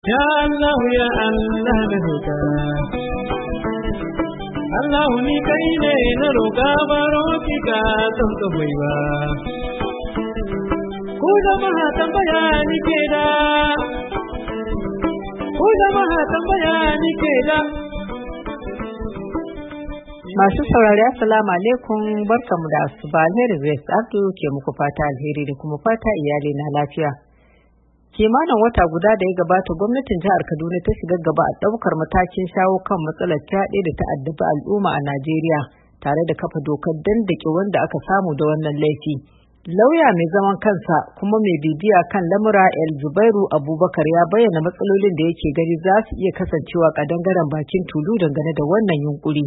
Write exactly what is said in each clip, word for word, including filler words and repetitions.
Ya Allah ya Allah na roƙa Allah ni kai ne na roƙa baro ki ka don ka bai ba ku jama'a tambaya ni ke da ku jama'a tambaya ni ke da. Masu saurari assalamu alaikum, barkamu da asuba. Alheri Grace Abdu ke muku fata alheri da kuma fata iyali na lafiya. Kimanin wata guda da ya gabata gwamnatin jihar Kaduna ta shiga gaba a ɗaukar matakin shawo kan matsalar fyaɗe da ta addabi al'umma a Najeriya tare da kafa dokar dandake wanda aka samu da wannan laifi. Lauya mai zaman kansa kuma mai bibiya kan lamura El Zubairu Abubakar ya bayyana matsalolin da yake gani za su iya kasancewa kadangaren bakin tulu dangane da wannan yunkuri.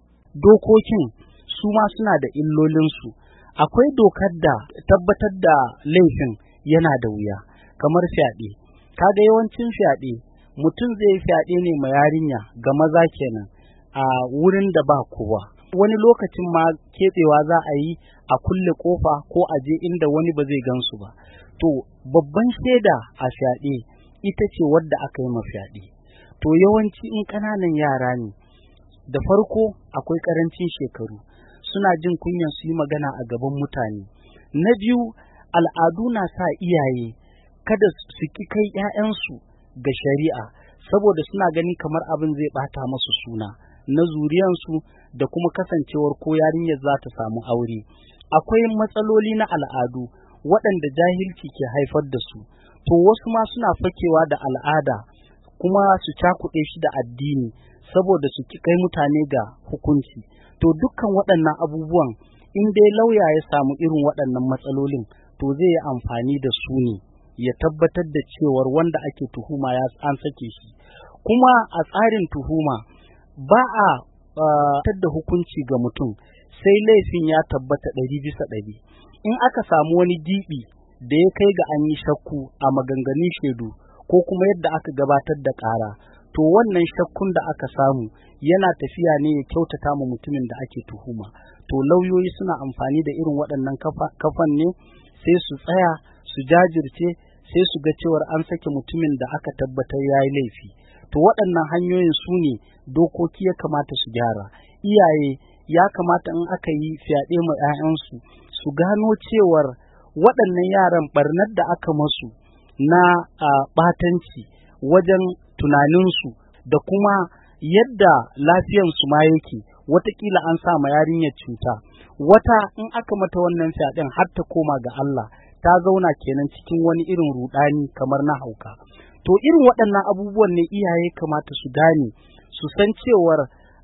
Dokokin su ma suna da illolinsu. Akwai dokar da tabbatar da laifin yana da wuya, kamar fyaɗe. Kaga yawancin fyaɗe, mutum zai fyaɗe ne ma yarinya ga maza kenan a wurin da ba kowa. Wani lokacin ma keɓewa za a yi a kulle ƙofa ko a je inda wani ba zai gansu ba. To, babban shaida a fyaɗe ita ce wadda aka yi ma fyaɗe. To, yawanci in ƙananan yara ne, da farko akwai ƙarancin shekaru, suna jin kunyan su yi magana a gaban mutane. Na biyu, al'adu na sa iyaye kada su ki kai ‘ya'yansu ga shari'a saboda suna gani kamar abin zai ɓata masu suna na zuriyansu da kuma kasancewar ko yarinyar za ta samu aure. Akwai matsaloli na al'adu waɗanda jahilci ke haifar da su, to wasu ma suna fakewa da al'ada kuma su cakuɗe shi da addini saboda su ki kai mutane ga hukunci. To dukkan waɗannan abubuwan in dai lauya ya samu irin waɗannan matsalolin to zai yi amfani da su ne ya tabbatar da cewar wanda ake tuhuma ya an sake shi. Kuma a tsarin tuhuma ba a tabbatar da hukunci ga mutum sai laifin ya tabbata ɗari bisa ɗari. In aka samu wani giɓi da ya kai ga an yi shakku a maganganun shaidu ko kuma yadda aka gabatar da ƙara, to wannan shakkun da aka samu yana tafiya ne ya kyautata ma mutumin da ake tuhuma. To lauyoyi suna amfani da irin waɗannan kafan ne sai su tsaya su jajirce sai su ga cewar an sake mutumin da aka tabbatar ya yi laifi. To waɗannan hanyoyin su ne dokoki ya kamata su gyara. Iyaye ya kamata in aka yi fyaɗe ma 'ya'yansu su gano cewar waɗannan yaran ɓarnar da aka masu na ɓatanci wajen tunaninsu da kuma yadda lafiyansu ma yake, watakila an sa ma yarinyar cuta. Wata in aka mata wannan fyaɗen har ta koma ga Allah ta zauna kenan cikin wani irin rudani kamar na hauka. To irin waɗannan abubuwan ne iyaye kamata su gane, su san cewar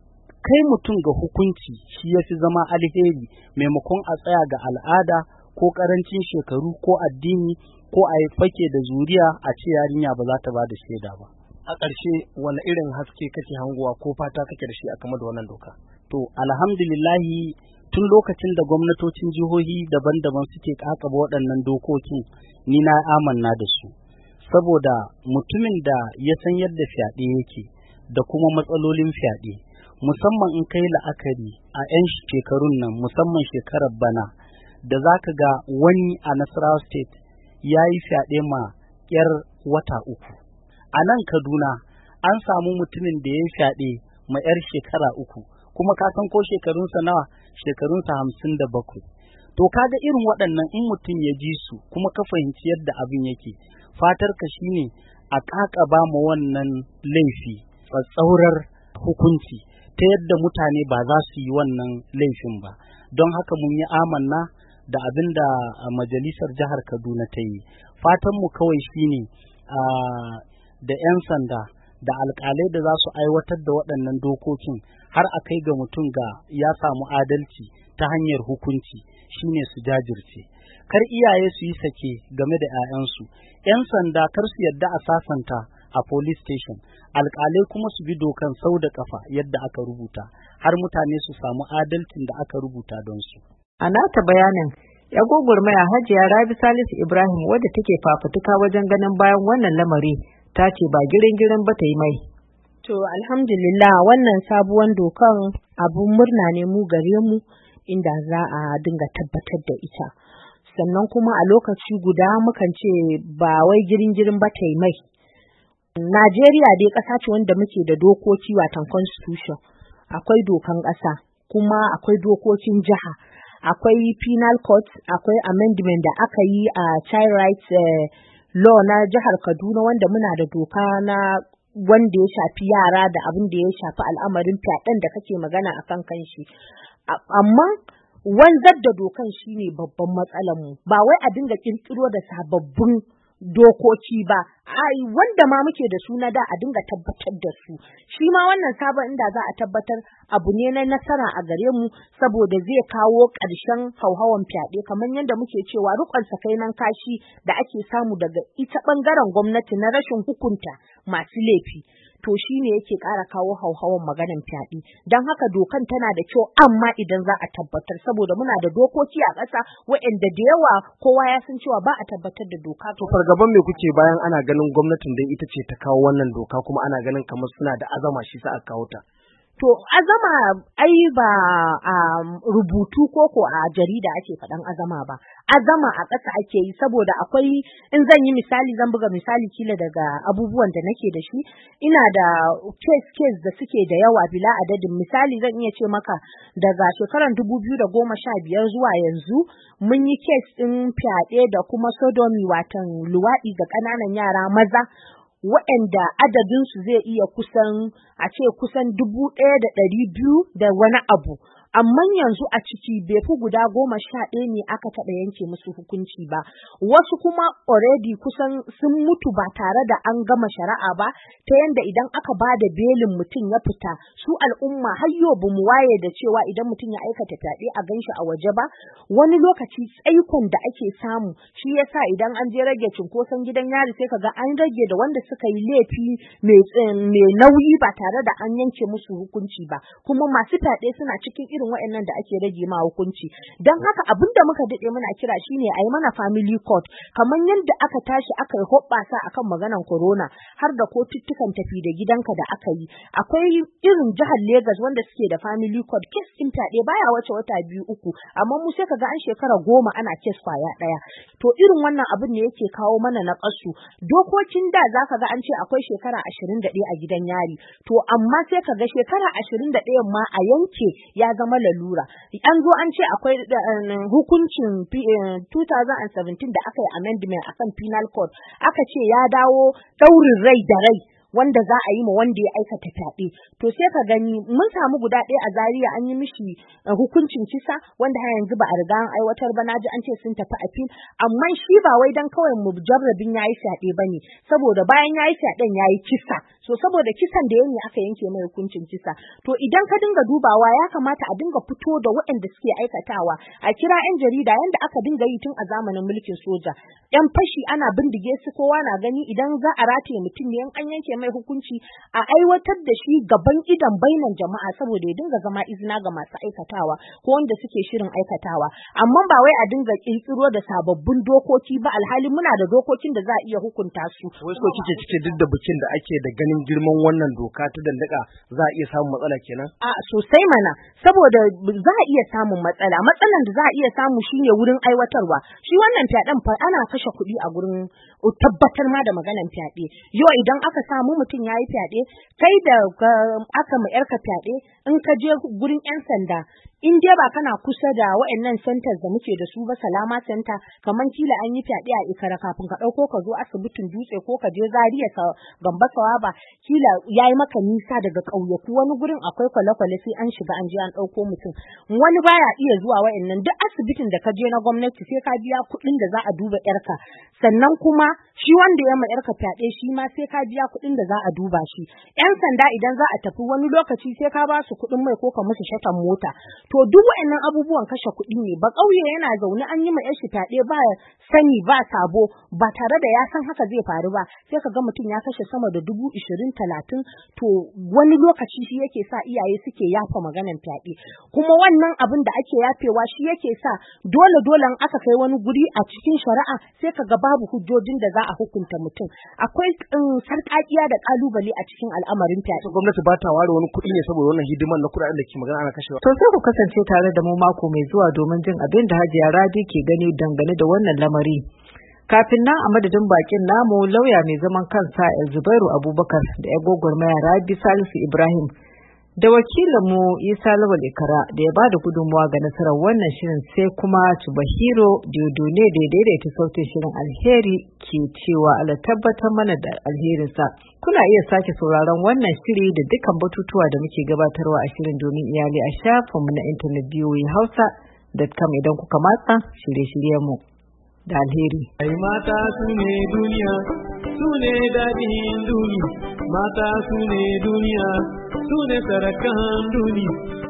kai mutum ga hukunci shi ya fi zama alheri maimakon a tsaya ga al'ada ko ƙarancin shekaru ko addini ko a yi fake da zuriya a ce yarinya ba za ta ba da shaida ba. A ƙarshe wani irin haske kake hangowa ko fata kake da shi a kama da wannan doka? To alhamdulillahi tun lokacin da gwamnatocin jihohi daban-daban suke kakaba waɗannan dokokin ni na amanna da su, saboda mutumin da ya san yadda fyaɗe yake da kuma matsalolin fyaɗe, musamman in kai la'akari a 'yan shekarun nan, musamman shekarar bana da za ka ga wani a Nasarawa State ya yi fyaɗe ma 'yar wata uku. A nan Kaduna an samu mutumin da ya yi fyaɗe ma 'yar shekara uku, kuma ka san ko shekarunsa nawa? Shekarunsa hamsin da bakwai. To kaga irin waɗannan in mutum ya ji su kuma ka fahimci yadda abin yake, fatar ka shine a ƙaƙaba ma wannan laifi tsatsaurar hukunci ta yadda mutane ba za su yi wannan laifin ba. Don haka mun yi amanna da abin da majalisar jihar Kaduna ta yi. Fatanmu kawai shine da 'yan sanda da alƙalai da za su aiwatar da waɗannan dokokin har a kai ga mutum ga ya samu adalci ta hanyar hukunci shine su jajirce. Kar iyaye su yi sake game da 'ya'yansu, 'yan sanda kar su yadda a sasanta a police station, alƙalai kuma su bi dokan sau da ƙafa yadda aka rubuta har mutane su samu adalcin da aka rubuta don su. A nata bayanin, ya gwagwarmaya Hajiya Rabi Salisu Ibrahim wadda take fafutuka wajen ganin bayan wannan lamari ta ce ba girin-girin ba ta yi mai. To alhamdulillah wannan sabuwar dokan abun murna ne mu gare mu inda za a dinga tabbatar da ita. Sannan kuma a lokaci guda mukan ce ba wai girin-girin ba ta yi mai. Najeriya dai ƙasa ce wanda muke da dokoki watan constitution, akwai dokan ƙasa, kuma akwai dokokin jiha, akwai penal court, akwai amendment da aka yi a child rights uh, law na jihar Kaduna wanda muna da doka na wanda ya shafi yara da abin da ya shafi al'amarin fyaɗen da kake magana akan kanshi. Amma wanzar da dokan shine babban matsalar mu, ba wai a dinga kirkiro da sababbin dokoki ba, ai wanda ma muke da su na da a dinga tabbatar da su. Shi ma wannan sabon inda za a tabbatar abu ne na nasara a gare mu, saboda zai kawo ƙarshen hauhawan fyaɗe kamar yadda muke cewa rukon sakainan kashi da ake samu daga ita ɓangaren gwamnati na rashin hukunta masu laifi. To shi ne yake ƙara kawo hauhawan maganan fyaɗe. Don haka dokan tana da kyau, amma idan za a tabbatar, saboda muna da dokoki a ƙasa waɗanda da yawa kowa ya san cewa ba a tabbatar da doka. To fargaban me kuke bayan ana ganin gwamnatin dai ita ce ta kawo wannan doka, kuma ana ganin kamar suna da azama shi sa aka kawo ta? To azama ai ba a rubutu ko ko a jarida ake faɗan azama ba, azama a ƙasa ake yi, saboda akwai, in zan yi misali zan buga misali kila daga abubuwan da nake da shi, ina da case case da suke da yawa bila adadin. Misali zan iya ce maka daga shekarar dubu biyu da goma sha biyar zuwa yanzu mun yi case ɗin fyaɗe da kuma sodomi watan luwaɗi ga ƙananan yara maza, waɗanda adadinsu zai iya kusan a ce kusan dubu ɗaya da ɗari biyu da wani abu. Amma yanzu a ciki bai fi guda goma sha ɗaya ne aka taɓa yanke musu hukunci ba. Wasu kuma already kusan sun mutu ba tare da an gama shari'a ba, ta yanda idan aka ba da belin mutum ya fita, su al'umma har yau ba mu waye da cewa idan mutum ya aikata fyaɗe a ganshi a waje ba. Wani lokaci tsaikon da ake samu shi yasa idan an je rage cunkoson gidan yari sai kaga an rage da wanda suka yi laifi mai nauyi ba tare da an yanke musu hukunci ba, kuma masu fyaɗe suna cikin irin waɗannan da ake rage ma hukunci. Don haka abin da muka daɗe muna kira shine a yi mana family court, kamar yadda aka tashi aka yi hoɓɓasa akan maganan corona, har da kotuttukan tafi da gidanka da aka yi. Akwai irin jihar Legas wanda suke da family court, kes ɗin fyaɗe baya wace wata biyu uku, amma mu sai kaga an shekara goma ana kes kwaya ɗaya. To irin wannan abin ne yake kawo mana na ƙasu. Dokokin da za ka ga an ce akwai shekara ashirin da ɗaya a gidan yari, to amma sai kaga shekara ashirin da ɗaya ma a yanke ya zama lalura. An zo an ce akwai hukuncin two thousand seventeen da aka yi amendment akan penal code, aka ce ya dawo ɗaurin rai da rai wanda za a yi ma wanda ya aikata fyaɗe. To sai ka gani mun samu guda ɗaya a Zaria an yi mishi hukuncin kisa wanda har yanzu ba a riga an aiwatar ba, naji an ce sun tafi appeal, amma shi ba wai dan kawai mujarrabin yayi fyaɗe bane, saboda bayan yayi fyaɗen yayi kisa. So saboda kisan da yayi aka yanke mai hukuncin kisa. To idan ka dinga dubawa ya kamata a dinga fito da waɗanda suke aikatawa, a kira 'yan jarida yanda aka dinga yi tun a zamanin mulkin soja. 'Yan fashi ana bindige su kowa na gani, idan za a rataye mutum ne an yanke mai hukunci a aiwatar da shi gaban idan bainan jama'a, saboda ya dinga zama izina ga masu aikatawa ko wanda suke shirin aikatawa. Amma ba wai a dinga kirkiro da sababbin dokoki ba, alhali muna da dokokin da za a iya hukunta su. Wai so kike cike duk da bikin da ake da ganin girman wannan doka ta dandaka za a iya samun matsala kenan? A sosai mana, saboda za a iya samun matsala. Matsalan da za a iya samu shine wurin aiwatarwa. Shi wannan fyaɗen fa ana kashe kuɗi a gurin tabbatar ma da maganan fyaɗe. Yau idan aka samu mutum ya yi fyaɗe, kai da aka ma yarka fyaɗe, in ka je gurin 'yan sanda, in dai ba kana kusa da waɗannan centers da muke da su ba, Salama Center, kamar kila an yi fyaɗe a Ikara kafin ka ɗauko ka zo asibitin Dutse ko ka je Zaria ka Gamba Sawaba, kila yayi maka nisa daga ƙauyaku, wani gurin akwai kwale-kwale sai an shiga an je an ɗauko mutum. Wani baya iya zuwa waɗannan, duk asibitin da ka je na gwamnati sai ka biya kuɗin da za a duba yarka. Sannan kuma shi wanda ya ma yarka fyaɗe shi ma sai ka biya kuɗin da za a duba shi. 'Yan sanda idan za a tafi wani lokaci sai ka ba su kuɗin mai ko ka musu shatan mota. To duk waɗannan abubuwan kashe kuɗi ne. Ba ƙauye yana zaune an yi ma yashi fyaɗe ba sani ba sabo, ba tare da ya san haka zai faru ba, sai ka ga mutum ya kashe sama da dubu ishirin talatin. To wani lokaci shi yake sa iyaye suke yafa maganan fyaɗe, kuma wannan abin da ake yafewa shi yake sa dole dole in aka kai wani guri a cikin shari'a sai ka ga babu hujjojin da za a hukunta mutum. Akwai sarƙaƙiya da ƙalubale a cikin al'amarin fyaɗe. Gwamnati ba ta ware wani kuɗi ne saboda wannan hidiman na kuɗaɗen da ke magana ana kashewa. To sai ku kasance tare da mu mako mai zuwa domin jin abin da Hajiya Rabi ke gani dangane da wannan lamari. Kafin nan a madadin bakin namu lauya mai zaman kansa Elzubairu Abubakar da ya gwagwarmaya Rabi Salisu Ibrahim da wakilinmu Isa Lawal Ikara da ya bada gudunmawa ga nasarar wannan shirin, sai kuma Tubahiro Diodone da ya daidaita sautin shirin. Alheri ke cewa Allah tabbatar mana da alherinsa. Kuna iya sake sauraron wannan shiri da dukkan batutuwa da muke gabatarwa a shirin domin iyali a shafinmu na intanet v o a hausa dot com idan kuka matsa shirye-shiryenmu. Da alheri. Ai mata su ne duniya, su ne daɗin duniya, mata su ne duniya, su ne sarakan duniya.